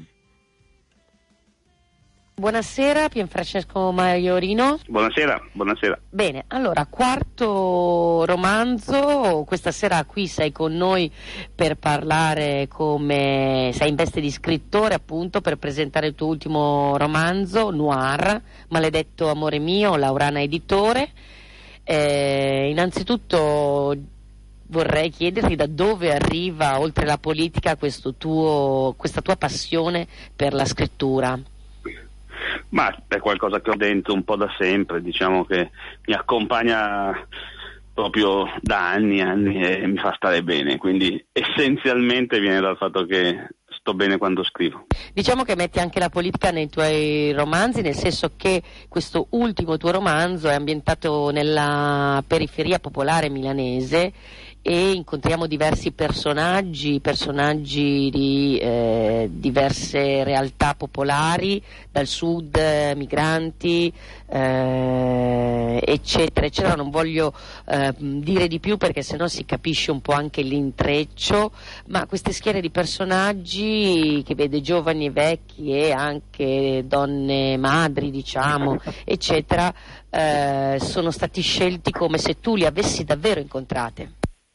Buonasera Pierfrancesco Maiorino. Buonasera, buonasera. Bene, allora, quarto romanzo, questa sera qui sei con noi per parlare, come sei in veste di scrittore appunto, per presentare il tuo ultimo romanzo, Noir, Maledetto amore mio, Laurana Editore. Eh, innanzitutto vorrei chiederti da dove arriva, oltre la politica, questo tuo, questa tua passione per la scrittura. Ma è qualcosa che ho dentro un po' da sempre, diciamo che mi accompagna proprio da anni e anni e mi fa stare bene, quindi essenzialmente viene dal fatto che sto bene quando scrivo. Diciamo che metti anche la politica nei tuoi romanzi, nel senso che questo ultimo tuo romanzo è ambientato nella periferia popolare milanese e incontriamo diversi personaggi, personaggi di eh, diverse realtà popolari, dal sud, eh, migranti, eh, eccetera, eccetera. Non voglio eh, dire di più perché sennò si capisce un po' anche l'intreccio, ma queste schiere di personaggi che vede giovani e vecchi e anche donne madri, diciamo, eccetera, eh, sono stati scelti come se tu li avessi davvero incontrate.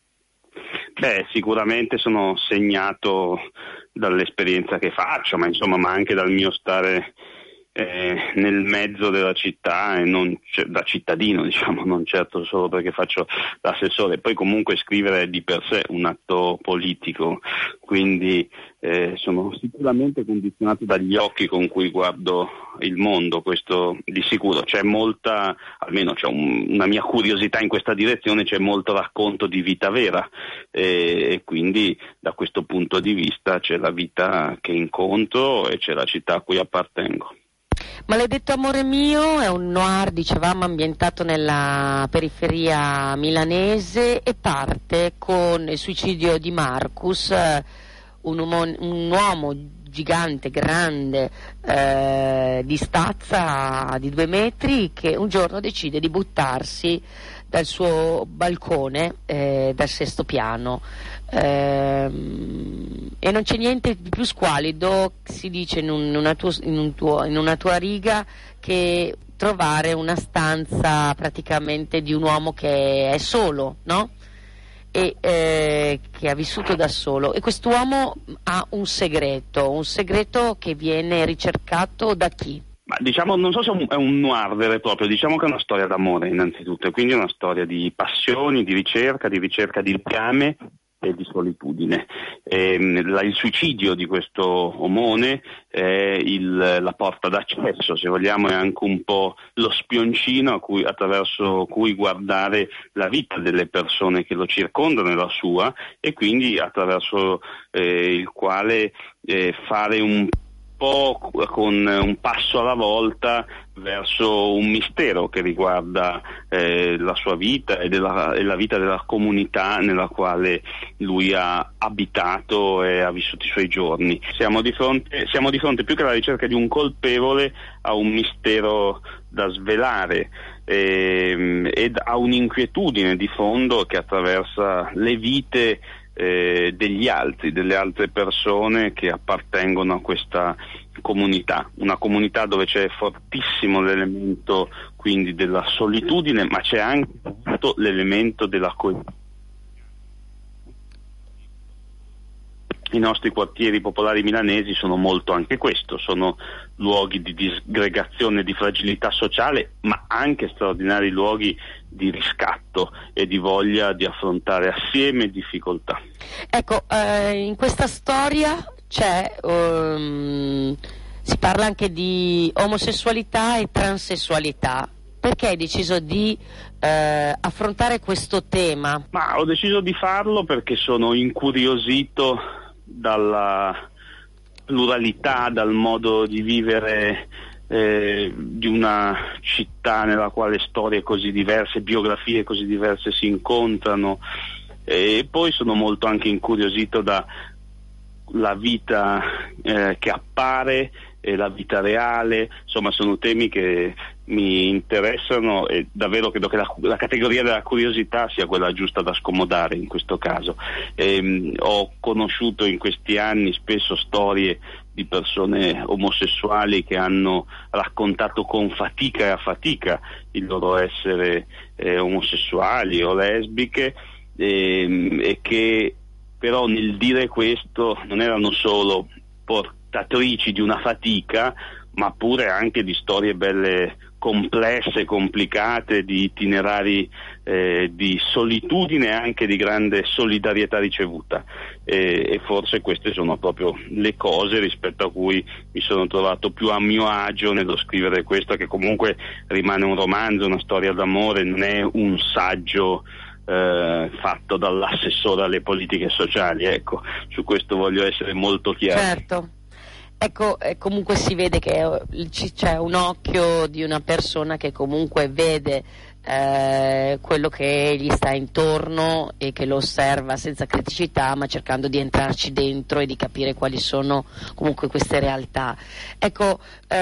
Beh, sicuramente sono segnato dall'esperienza che faccio, ma insomma, ma anche dal mio stare eh, nel mezzo della città e non c- da cittadino, diciamo, non certo solo perché faccio l'assessore. Poi comunque scrivere è di per sé un atto politico, quindi eh, sono sicuramente condizionato dagli occhi con cui guardo il mondo, questo di sicuro. C'è molta, almeno c'è un, una mia curiosità in questa direzione, c'è molto racconto di vita vera e, e quindi da questo punto di vista c'è la vita che incontro e c'è la città a cui appartengo. Maledetto amore mio è un noir, dicevamo, ambientato nella periferia milanese e parte con il suicidio di Marcus, un uomo, un uomo gigante, grande, eh, di stazza di due metri, che un giorno decide di buttarsi dal suo balcone, eh, dal sesto piano. Ehm, e non c'è niente di più squallido, si dice in, un, in, una tuo, in, un tuo, in una tua riga, che trovare una stanza praticamente di un uomo che è solo, no? E eh, che ha vissuto da solo, e quest'uomo ha un segreto, un segreto che viene ricercato da chi? Ma diciamo, non so se è un, è un noir vero e proprio, diciamo che è una storia d'amore innanzitutto, e quindi è una storia di passioni, di ricerca, di ricerca di legame e di solitudine. E, la, il suicidio di questo omone è il, la porta d'accesso, se vogliamo, è anche un po' lo spioncino a cui, attraverso cui guardare la vita delle persone che lo circondano e la sua, e quindi attraverso eh, il quale eh, fare un po' con un passo alla volta verso un mistero che riguarda eh, la sua vita e, della, e la vita della comunità nella quale lui ha abitato e ha vissuto i suoi giorni. Siamo di fronte, siamo di fronte più che alla ricerca di un colpevole a un mistero da svelare eh, ed a un'inquietudine di fondo che attraversa le vite Eh, degli altri, delle altre persone che appartengono a questa comunità, una comunità dove c'è fortissimo l'elemento quindi della solitudine, ma c'è anche l'elemento della coesione. I nostri quartieri popolari milanesi sono molto anche questo, sono luoghi di disgregazione e di fragilità sociale, ma anche straordinari luoghi di riscatto e di voglia di affrontare assieme difficoltà. Ecco, eh, in questa storia c'è, um, si parla anche di omosessualità e transessualità. Perché hai deciso di eh, affrontare questo tema? Ma ho deciso di farlo perché sono incuriosito dalla pluralità, dal modo di vivere eh, di una città nella quale storie così diverse, biografie così diverse si incontrano, e poi sono molto anche incuriosito da la vita eh, che appare e la vita reale. Insomma, sono temi che mi interessano e davvero credo che la, la categoria della curiosità sia quella giusta da scomodare in questo caso. E, ho conosciuto in questi anni spesso storie di persone omosessuali che hanno raccontato con fatica e a fatica il loro essere eh, omosessuali o lesbiche, e, e che però nel dire questo non erano solo portatrici di una fatica, ma pure anche di storie belle complesse, complicate, di itinerari eh, di solitudine e anche di grande solidarietà ricevuta, e, e forse queste sono proprio le cose rispetto a cui mi sono trovato più a mio agio nello scrivere questo, che comunque rimane un romanzo, una storia d'amore, non è un saggio Eh, fatto dall'assessore alle politiche sociali. Ecco, su questo voglio essere molto chiaro. Certo. Ecco, eh, comunque si vede che eh, c'è un occhio di una persona che comunque vede eh, quello che gli sta intorno e che lo osserva senza criticità, ma cercando di entrarci dentro e di capire quali sono comunque queste realtà. Ecco,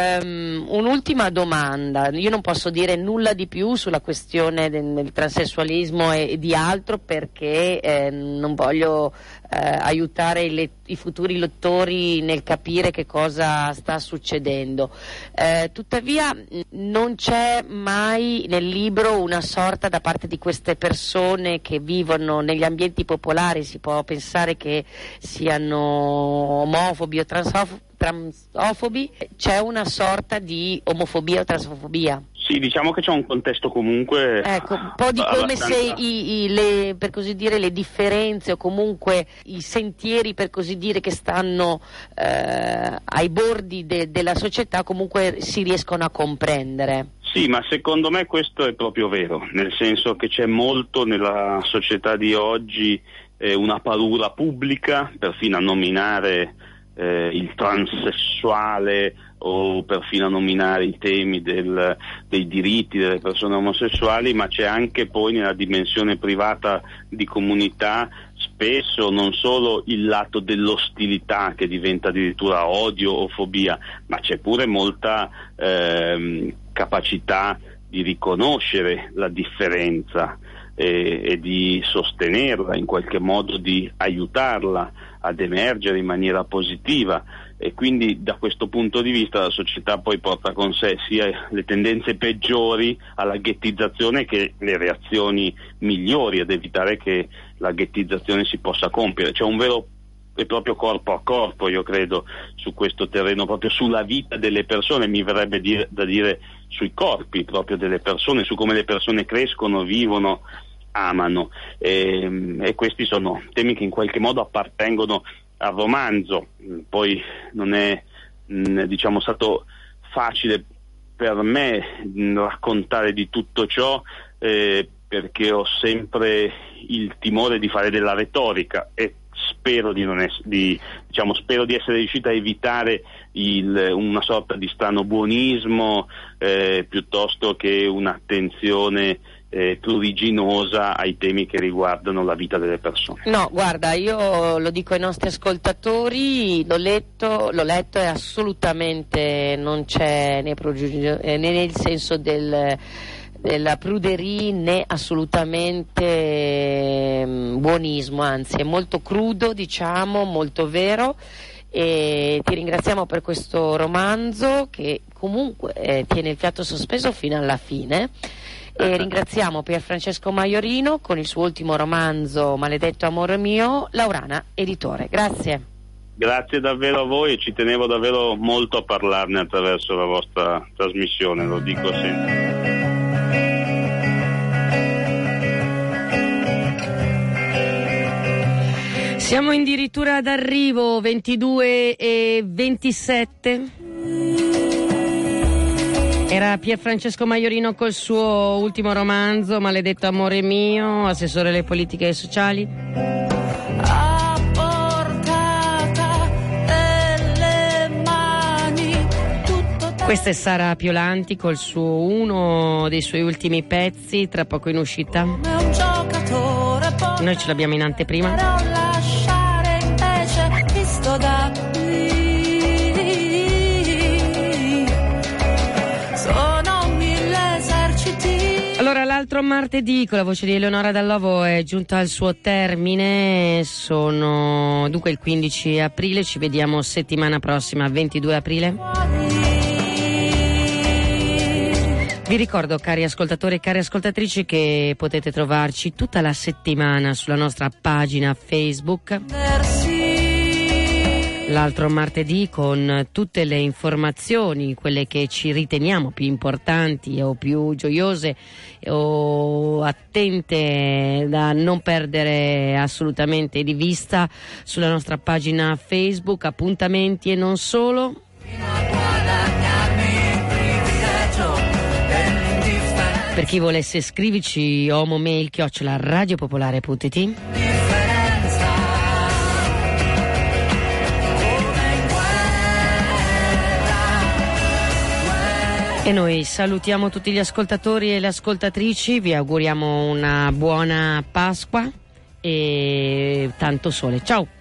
um, un'ultima domanda. Io non posso dire nulla di più sulla questione del, del transessualismo e, e di altro, perché eh, non voglio eh, aiutare i, let- i futuri lettori nel capire che cosa sta succedendo. Eh, tuttavia non c'è mai nel libro una sorta da parte di queste persone che vivono negli ambienti popolari, si può pensare che siano omofobi o transofobi, transofobi, c'è una sorta di omofobia o transfobia? Sì, diciamo che c'è un contesto comunque. Ecco, un po' di come abbastanza... se i, i, le, per così dire, le differenze o comunque i sentieri, per così dire, che stanno eh, ai bordi de, della società comunque si riescono a comprendere. Sì, ma secondo me questo è proprio vero, nel senso che c'è molto nella società di oggi eh, una paura pubblica, perfino a nominare eh, il transessuale o perfino a nominare i temi del, dei diritti delle persone omosessuali, ma c'è anche poi nella dimensione privata di comunità spesso non solo il lato dell'ostilità che diventa addirittura odio o fobia, ma c'è pure molta ehm, capacità di riconoscere la differenza e, e di sostenerla, in qualche modo di aiutarla ad emergere in maniera positiva. E quindi da questo punto di vista la società poi porta con sé sia le tendenze peggiori alla ghettizzazione che le reazioni migliori ad evitare che la ghettizzazione si possa compiere. C'è un vero e proprio corpo a corpo, io credo, su questo terreno, proprio sulla vita delle persone, mi verrebbe dire, da dire sui corpi proprio delle persone, su come le persone crescono, vivono, amano, e, e questi sono temi che in qualche modo appartengono al romanzo. Poi non è mh, diciamo stato facile per me mh, raccontare di tutto ciò, eh, perché ho sempre il timore di fare della retorica e spero di non ess- di, diciamo, spero di essere riuscito a evitare il, una sorta di strano buonismo eh, piuttosto che un'attenzione eh, pruriginosa ai temi che riguardano la vita delle persone. No, guarda, io lo dico ai nostri ascoltatori, l'ho letto, l'ho letto e assolutamente non c'è né, prugigio, né nel senso del della pruderie né assolutamente eh, buonismo, anzi è molto crudo, diciamo, molto vero, e ti ringraziamo per questo romanzo che comunque eh, tiene il fiato sospeso fino alla fine, e ringraziamo Pier Francesco Maiorino con il suo ultimo romanzo Maledetto amore mio, Laurana editore. Grazie. Grazie davvero a voi, e ci tenevo davvero molto a parlarne attraverso la vostra trasmissione, lo dico sempre. Siamo addirittura d'arrivo, ventidue e ventisette. E Era Pier Francesco Maiorino col suo ultimo romanzo, Maledetto amore mio, assessore alle politiche sociali. A portata delle mani, tutto te- Questa è Sara Piolanti col suo uno dei suoi ultimi pezzi, tra poco in uscita. come un giocatore, poi Noi ce l'abbiamo in anteprima. però lasciare invece visto da qui. Sono mille eserciti. Allora, l'altro martedì con la voce di Eleonora Dallovo è giunta al suo termine. Sono dunque il quindici aprile, ci vediamo settimana prossima, ventidue aprile. Vi ricordo, cari ascoltatori e cari ascoltatrici, che potete trovarci tutta la settimana sulla nostra pagina Facebook. L'altro martedì con tutte le informazioni, quelle che ci riteniamo più importanti o più gioiose o attente da non perdere assolutamente di vista sulla nostra pagina Facebook, appuntamenti e non solo. Per chi volesse scrivici, omomail chiocciola radiopopolare punto it. E noi salutiamo tutti gli ascoltatori e le ascoltatrici, vi auguriamo una buona Pasqua e tanto sole. Ciao!